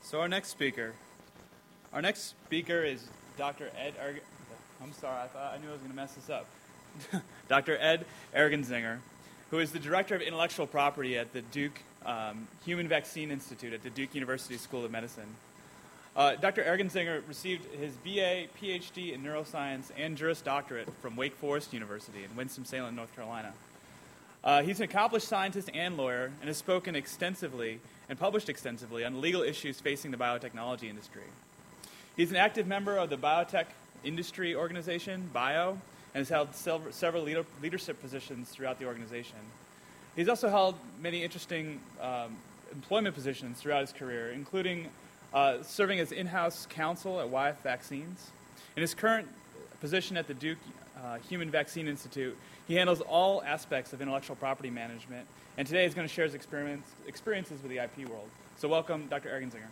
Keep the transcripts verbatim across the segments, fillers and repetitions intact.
So our next speaker, our next speaker is Doctor Ed. Erg- I'm sorry, I thought I knew I was going to mess this up. Doctor Ed Ergenzinger, who is the director of intellectual property at the Duke um, Human Vaccine Institute at the Duke University School of Medicine. Uh, Doctor Ergenzinger received his B A, P H D in neuroscience and Juris Doctorate from Wake Forest University in Winston-Salem, North Carolina. Uh, he's an accomplished scientist and lawyer and has spoken extensively and published extensively on legal issues facing the biotechnology industry. He's an active member of the Biotech Industry Organization, BIO, and has held several leader- leadership positions throughout the organization. He's also held many interesting um, employment positions throughout his career, including uh, serving as in-house counsel at Y F Vaccines. In his current position at the Duke uh, Human Vaccine Institute, he handles all aspects of intellectual property management, and today he's going to share his experience, experiences with the I P world. So welcome, Doctor Ergenzinger.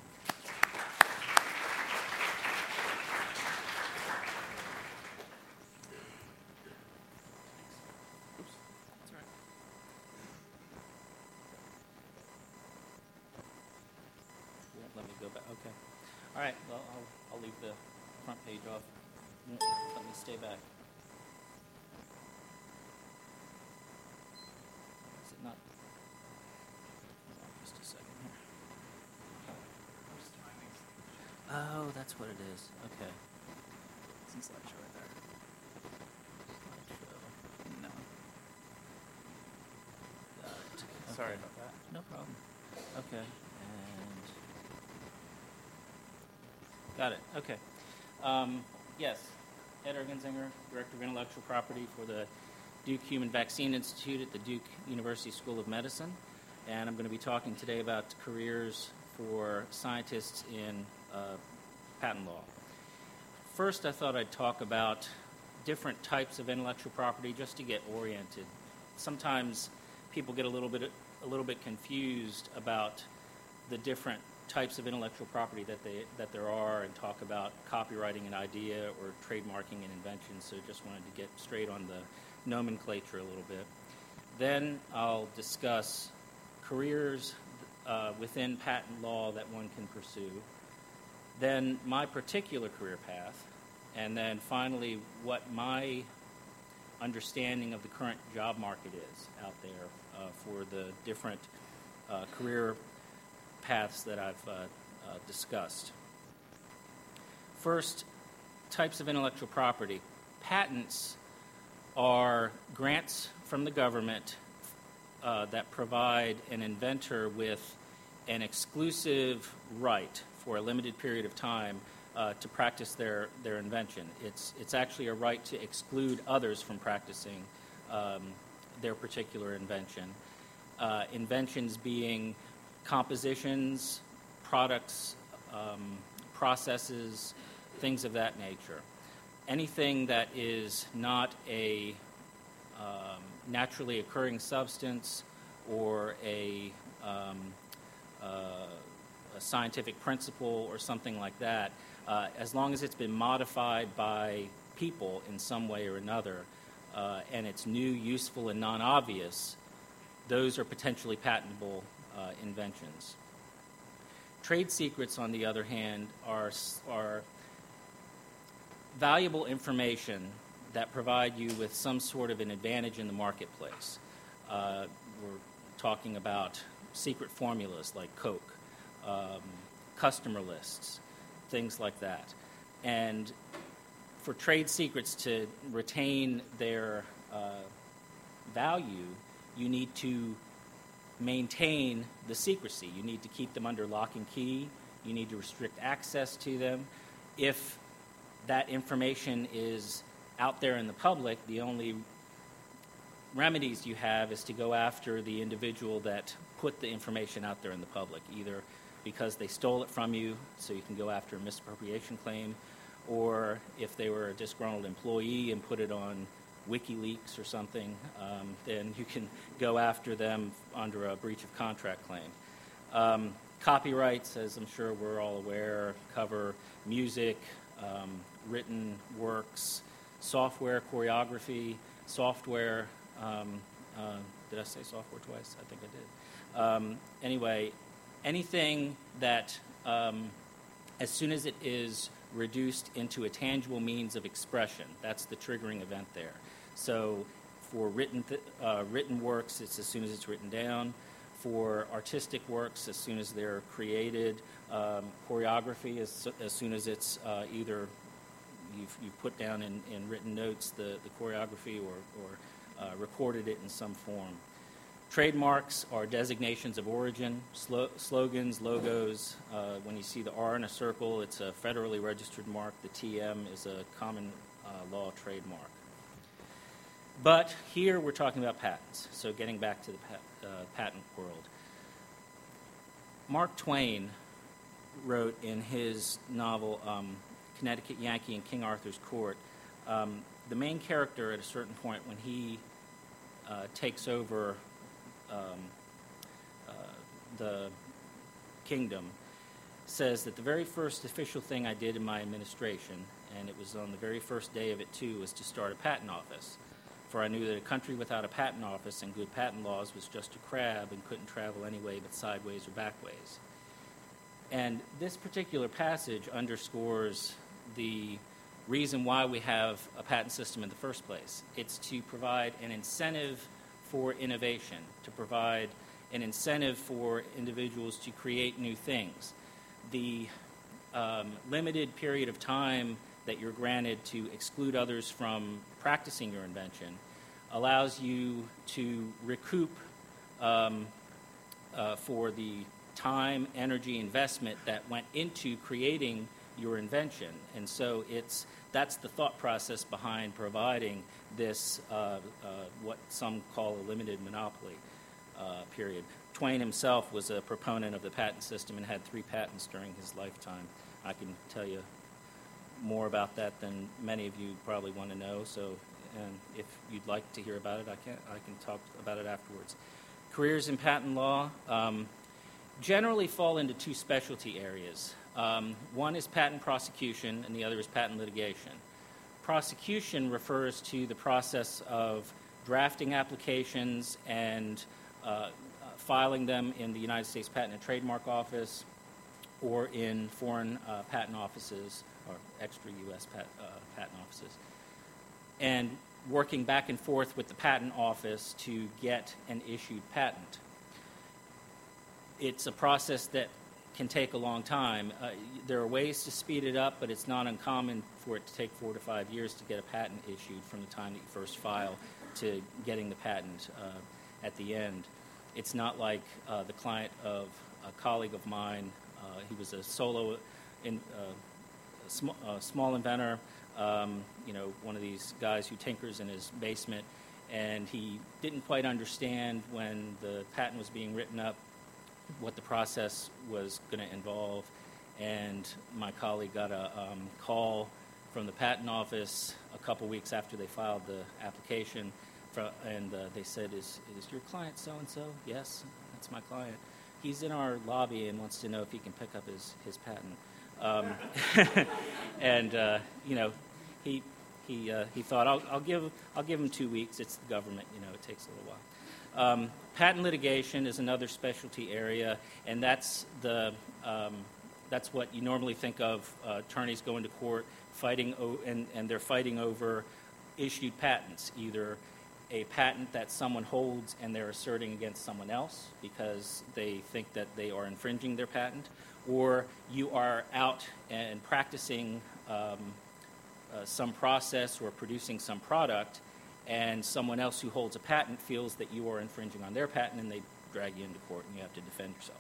Let me go back. Okay. All right. Well, I'll, I'll leave the front page off. Let me stay back. Is it not? Hold on just a second here. Oh, that's what it is. Okay. Some slideshow right there. Slideshow. No. Got it. Okay. Sorry about that. No problem. Okay. And got it. Okay. Um, yes, Ed Ergenzinger, Director of Intellectual Property for the Duke Human Vaccine Institute at the Duke University School of Medicine. And I'm going to be talking today about careers for scientists in uh, patent law. First, I thought I'd talk about different types of intellectual property just to get oriented. Sometimes people get a little bit a little bit confused about the different types of intellectual property that they that there are, and talk about copyrighting an idea or trademarking an invention. So just wanted to get straight on the nomenclature a little bit. Then I'll discuss careers uh, within patent law that one can pursue. Then my particular career path, and then finally what my understanding of the current job market is out there uh, for the different uh, career paths that I've uh, uh, discussed. First, types of intellectual property. Patents are grants from the government uh, that provide an inventor with an exclusive right for a limited period of time uh, to practice their, their invention. It's, it's actually a right to exclude others from practicing um, their particular invention. Uh, inventions being compositions, products, um, processes, things of that nature. Anything that is not a um, naturally occurring substance or a, um, uh, a scientific principle or something like that, uh, as long as it's been modified by people in some way or another, uh, and it's new, useful, and non-obvious, those are potentially patentable Uh, inventions. Trade secrets, on the other hand, are, are valuable information that provide you with some sort of an advantage in the marketplace. Uh, we're talking about secret formulas like Coke, um, customer lists, things like that. And for trade secrets to retain their uh, value, you need to maintain the secrecy. You need to keep them under lock and key. You need to restrict access to them. If that information is out there in the public, the only remedies you have is to go after the individual that put the information out there in the public, either because they stole it from you, so you can go after a misappropriation claim, or if they were a disgruntled employee and put it on WikiLeaks or something, um, then you can go after them under a breach of contract claim. Um, copyrights, as I'm sure we're all aware, cover music, um, written works, software, choreography, software. Um, uh, did I say software twice? I think I did. Um, anyway, anything that um, as soon as it is reduced into a tangible means of expression. That's the triggering event there. So for written, th- uh, written works, it's as soon as it's written down. For artistic works, as soon as they're created. Um, choreography, as, as soon as it's uh, either you've, you've put down in, in written notes the, the choreography or, or uh, recorded it in some form. Trademarks are designations of origin, slo- slogans, logos. Uh, when you see the R in a circle, it's a federally registered mark. The T M is a common uh, law trademark. But here we're talking about patents, so getting back to the pat, uh, patent world. Mark Twain wrote in his novel um, Connecticut Yankee in King Arthur's Court, um, the main character at a certain point when he uh, takes over um, uh, the kingdom says that the very first official thing I did in my administration, and it was on the very first day of it too, was to start a patent office. For I knew that a country without a patent office and good patent laws was just a crab and couldn't travel any way but sideways or backways. And this particular passage underscores the reason why we have a patent system in the first place. It's to provide an incentive for innovation, to provide an incentive for individuals to create new things. The um, limited period of time that you're granted to exclude others from practicing your invention allows you to recoup um, uh, for the time, energy, investment that went into creating your invention. And so it's that's the thought process behind providing this, uh, uh, what some call a limited monopoly uh, period. Twain himself was a proponent of the patent system and had three patents during his lifetime. I can tell you more about that than many of you probably want to know, so and if you'd like to hear about it, I can I can talk about it afterwards. Careers in patent law um, generally fall into two specialty areas. Um, one is patent prosecution, and the other is patent litigation. Prosecution refers to the process of drafting applications and uh, filing them in the United States Patent and Trademark Office or in foreign uh, patent offices or extra U S pat, uh, patent offices, and working back and forth with the patent office to get an issued patent. It's a process that can take a long time. Uh, there are ways to speed it up, but it's not uncommon for it to take four to five years to get a patent issued from the time that you first file to getting the patent uh, at the end. It's not like uh, the client of a colleague of mine. Uh, he was a solo, in, uh, a sm- uh, small inventor, um, you know, one of these guys who tinkers in his basement, and he didn't quite understand when the patent was being written up what the process was going to involve. And my colleague got a um, call from the patent office a couple weeks after they filed the application, for, and uh, they said, is, is your client so-and-so? Yes, that's my client. He's in our lobby and wants to know if he can pick up his, his patent. Um, and, uh, you know, he he uh, he thought, I'll, I'll give I'll give him two weeks. It's the government, you know, it takes a little while. Um, patent litigation is another specialty area, and that's the um, that's what you normally think of uh, attorneys going to court fighting, o- and, and they're fighting over issued patents, either a patent that someone holds and they're asserting against someone else because they think that they are infringing their patent, or you are out and practicing um, uh, some process or producing some product, and someone else who holds a patent feels that you are infringing on their patent, and they drag you into court and you have to defend yourself.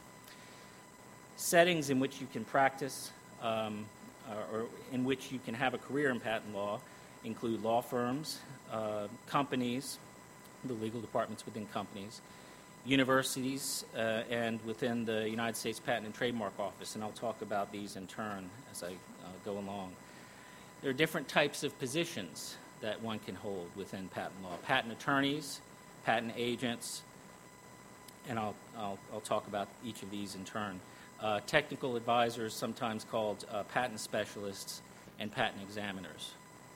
Settings in which you can practice um, or, or in which you can have a career in patent law include law firms, uh, companies, the legal departments within companies, universities, uh, and within the United States Patent and Trademark Office, and I'll talk about these in turn as I uh, go along. There are different types of positions that one can hold within patent law. Patent attorneys, patent agents, and I'll, I'll, I'll talk about each of these in turn. Uh, technical advisors, sometimes called uh, patent specialists, and patent examiners.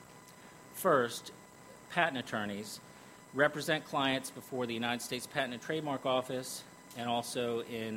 First, patent attorneys represent clients before the United States Patent and Trademark Office and also in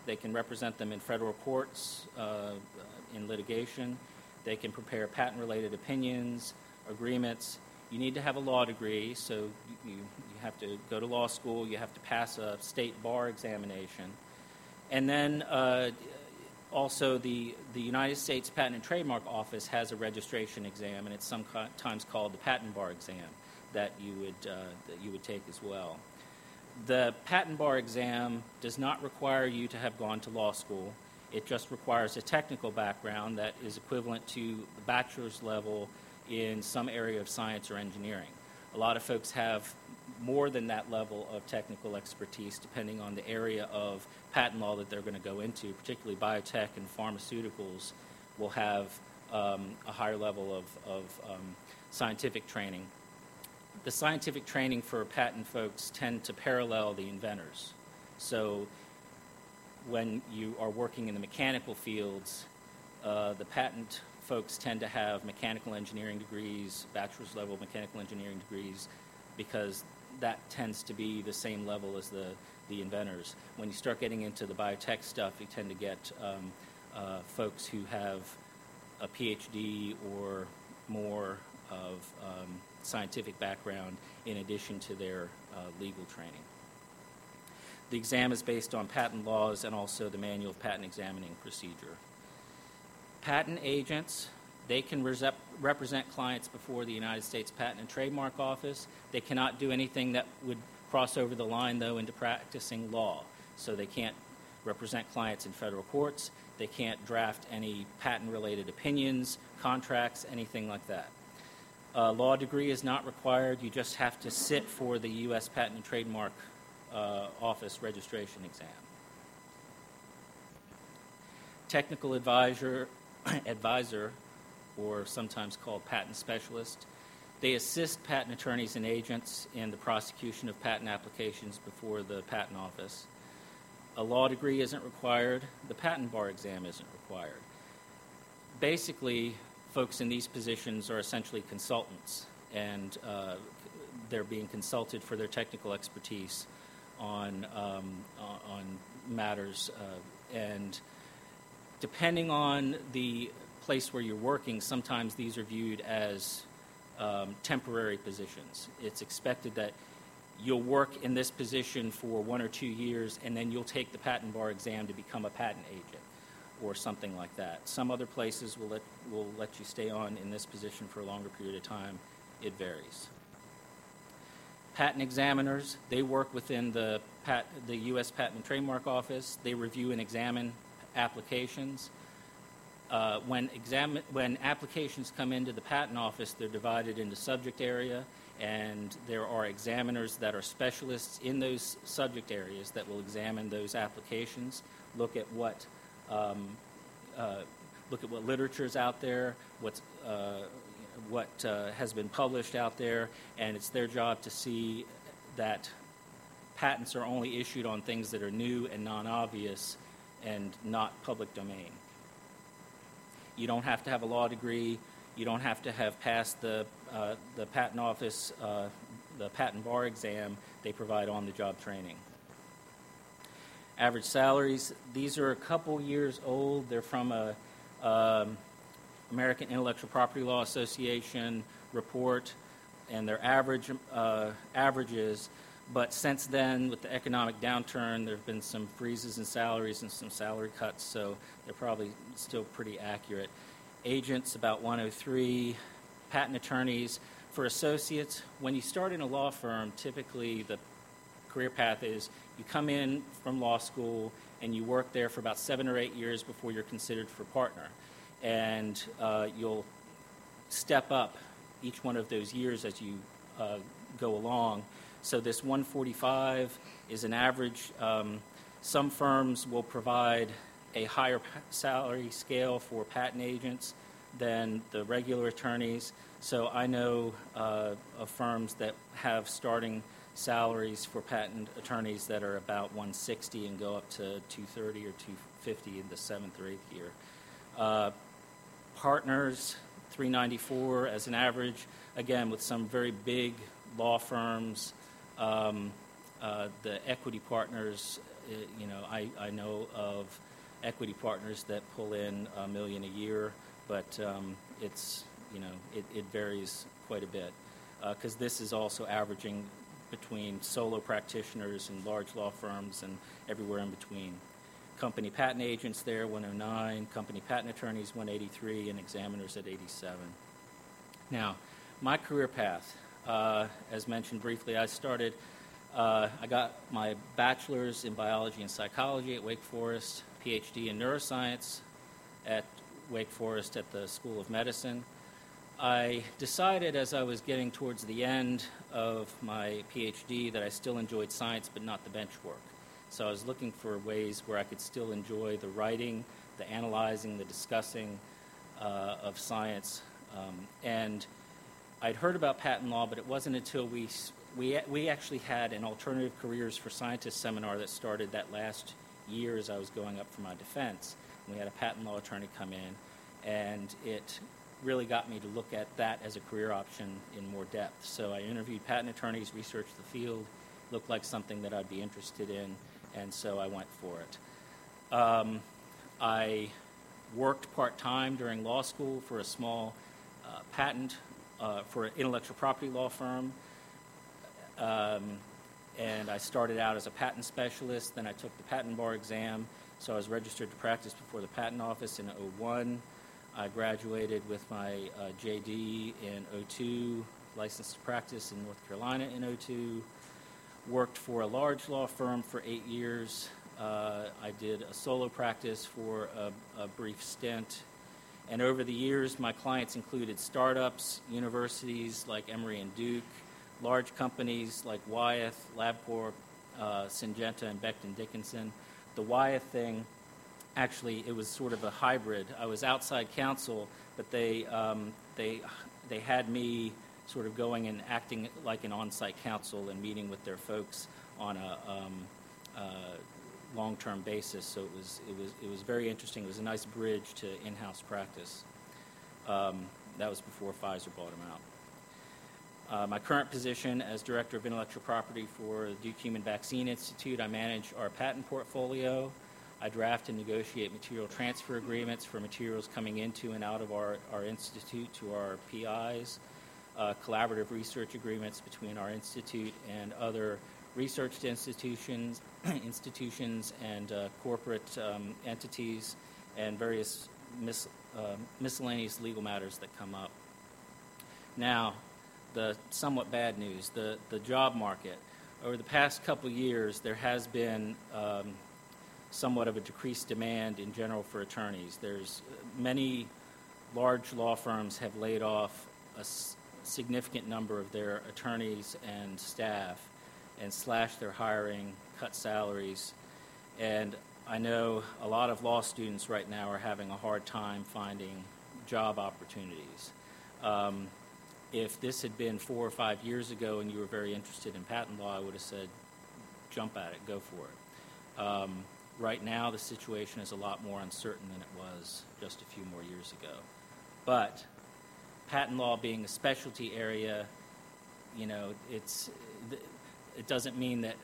They can represent them in federal courts, uh, in litigation. They can prepare patent-related opinions, agreements. You need to have a law degree, so you, you have to go to law school. You have to pass a state bar examination. And then uh, also the, the United States Patent and Trademark Office has a registration exam, and it's sometimes called the patent bar exam that you would, uh, that you would take as well. The patent bar exam does not require you to have gone to law school. It just requires a technical background that is equivalent to the bachelor's level in some area of science or engineering. A lot of folks have more than that level of technical expertise depending on the area of patent law that they're going to go into, particularly biotech and pharmaceuticals will have um, a higher level of, of um, scientific training. The scientific training for patent folks tend to parallel the inventors. So when you are working in the mechanical fields, uh, the patent folks tend to have mechanical engineering degrees, bachelor's level mechanical engineering degrees, because that tends to be the same level as the, the inventors. When you start getting into the biotech stuff, you tend to get um, uh, folks who have a P H D or more of um, scientific background in addition to their uh, legal training. The exam is based on patent laws and also the Manual of Patent Examining Procedure. Patent agents, they can rep- represent clients before the United States Patent and Trademark Office. They cannot do anything that would cross over the line, though, into practicing law. So they can't represent clients in federal courts. They can't draft any patent-related opinions, contracts, anything like that. A law degree is not required. You just have to sit for the U S Patent and Trademark uh, Office registration exam. Technical advisor, advisor, or sometimes called patent specialist, they assist patent attorneys and agents in the prosecution of patent applications before the patent office. A law degree isn't required. The patent bar exam isn't required. Basically, folks in these positions are essentially consultants, and uh, they're being consulted for their technical expertise on um, on matters. Uh, and depending on the place where you're working, sometimes these are viewed as um, temporary positions. It's expected that you'll work in this position for one or two years, and then you'll take the patent bar exam to become a patent agent, or something like that. Some other places will let, will let you stay on in this position for a longer period of time. It varies. Patent examiners, they work within the, pat, the U S Patent and Trademark Office. They review and examine applications. Uh, when, exam- when applications come into the Patent Office, they're divided into subject area, and there are examiners that are specialists in those subject areas that will examine those applications, look at what Um, uh, look at what literature is out there, what's, uh, what uh, has been published out there, and it's their job to see that patents are only issued on things that are new and non-obvious and not public domain. You don't have to have a law degree. You don't have to have passed the, uh, the patent office, uh, the patent bar exam. They provide on-the-job training. Average salaries, these are a couple years old. They're from a um, American Intellectual Property Law Association report, and they're average uh, averages. But since then, with the economic downturn, there have been some freezes in salaries and some salary cuts, so they're probably still pretty accurate. Agents, about one oh three. Patent attorneys. For associates, when you start in a law firm, typically the career path is you come in from law school and you work there for about seven or eight years before you're considered for partner. And uh, you'll step up each one of those years as you uh, go along. So this one forty-five is an average. Um, some firms will provide a higher salary scale for patent agents than the regular attorneys. So I know uh, of firms that have starting salaries for patent attorneys that are about one sixty and go up to two thirty or two fifty in the seventh or eighth year. Uh, partners, three ninety-four as an average, again, with some very big law firms. Um, uh, the equity partners it, you know, I, I know of equity partners that pull in a million a year, but um, it's, you know, it, it varies quite a bit because uh, this is also averaging between solo practitioners and large law firms and everywhere in between. Company patent agents there, one oh nine, company patent attorneys, one eighty-three, and examiners at eighty-seven. Now, my career path, uh, as mentioned briefly, I started, uh, I got my bachelor's in biology and psychology at Wake Forest, PhD in neuroscience at Wake Forest at the School of Medicine. I decided as I was getting towards the end of my PhD that I still enjoyed science but not the bench work. So I was looking for ways where I could still enjoy the writing, the analyzing, the discussing uh, of science. Um, and I'd heard about patent law, but it wasn't until we, we, we actually had an Alternative Careers for Scientists seminar that started that last year as I was going up for my defense. And we had a patent law attorney come in, and it really got me to look at that as a career option in more depth. So I interviewed patent attorneys, researched the field, looked like something that I'd be interested in, and so I went for it. Um, I worked part-time during law school for a small uh, patent, uh, for an intellectual property law firm, um, and I started out as a patent specialist. Then I took the patent bar exam, so I was registered to practice before the patent office in oh one. I graduated with my uh, J D in oh two, licensed to practice in North Carolina in oh two. Worked for a large law firm for eight years. Uh, I did a solo practice for a, a brief stint. And over the years, my clients included startups, universities like Emory and Duke, large companies like Wyeth, LabCorp, uh, Syngenta, and Becton Dickinson. The Wyeth thing, actually, it was sort of a hybrid. I was outside counsel, but they um, they they had me sort of going and acting like an on-site counsel and meeting with their folks on a um, uh, long-term basis. So it was it was it was very interesting. It was a nice bridge to in-house practice. Um, that was before Pfizer bought them out. Uh, my current position as Director of Intellectual Property for the Duke Human Vaccine Institute, I manage our patent portfolio. I draft and negotiate material transfer agreements for materials coming into and out of our, our institute to our P Is. Uh, collaborative research agreements between our institute and other research institutions, institutions and uh, corporate um, entities, and various mis- uh, miscellaneous legal matters that come up. Now, the somewhat bad news, the, the job market. Over the past couple years, there has been um, somewhat of a decreased demand in general for attorneys. There's many large law firms have laid off a significant number of their attorneys and staff and slashed their hiring, cut salaries. And I know a lot of law students right now are having a hard time finding job opportunities. Um, if this had been four or five years ago and you were very interested in patent law, I would have said, jump at it, go for it. Um, right now, the situation is a lot more uncertain than it was just a few more years ago. But patent law being a specialty area, you know, it's it doesn't mean that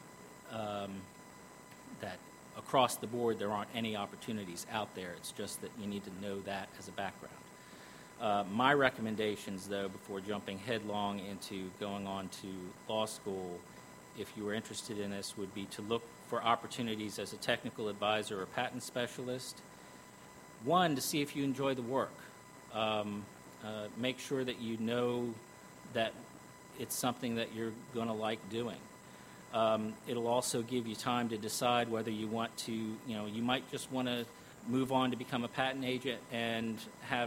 um, that across the board there aren't any opportunities out there. It's just that you need to know that as a background. Uh, my recommendations, though, before jumping headlong into going on to law school, if you were interested in this, would be to look for opportunities as a technical advisor or patent specialist. One, to see if you enjoy the work. Um, uh, make sure that you know that it's something that you're going to like doing. Um, it'll also give you time to decide whether you want to, you know, you might just want to move on to become a patent agent and have,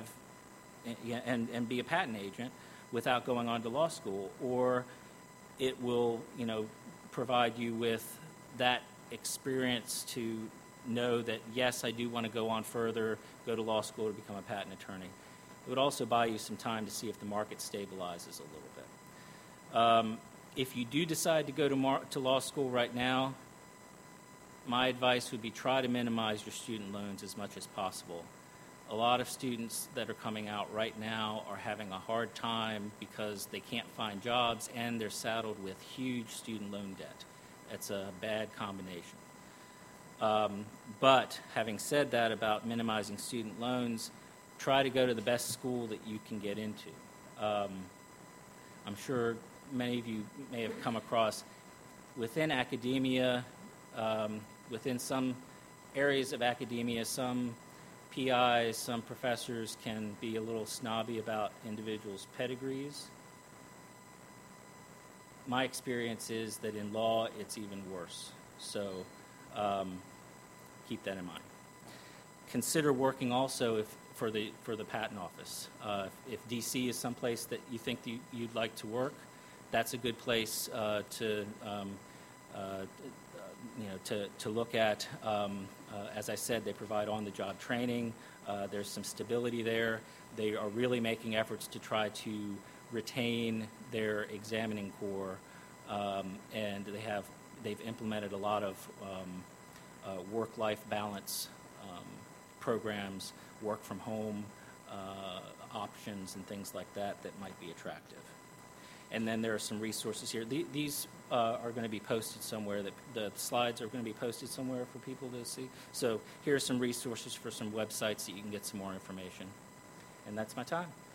and, and be a patent agent without going on to law school, or it will, you know, provide you with that experience to know that, yes, I do want to go on further, go to law school to become a patent attorney. It would also buy you some time to see if the market stabilizes a little bit. Um, if you do decide to go to, mar- to law school right now, my advice would be try to minimize your student loans as much as possible. A lot of students that are coming out right now are having a hard time because they can't find jobs and they're saddled with huge student loan debt. It's a bad combination. Um, but having said that about minimizing student loans, try to go to the best school that you can get into. Um, I'm sure many of you may have come across within academia, um, within some areas of academia, some P Is, some professors can be a little snobby about individuals' pedigrees. My experience is that in law, it's even worse. So um, keep that in mind. Consider working also if, for the for the patent office. Uh, if D C is someplace that you think you, you'd like to work, that's a good place uh, to um, uh, you know to to look at. Um, uh, as I said, they provide on-the-job training. Uh, there's some stability there. They are really making efforts to try to retain their examining corps, um, and they have they've implemented a lot of um, uh, work-life balance um, programs, work from home uh, options, and things like that that might be attractive. And then there are some resources here. The, these uh, are going to be posted somewhere. That the slides are going to be posted somewhere for people to see. So here are some resources for some websites that you can get some more information. And that's my time.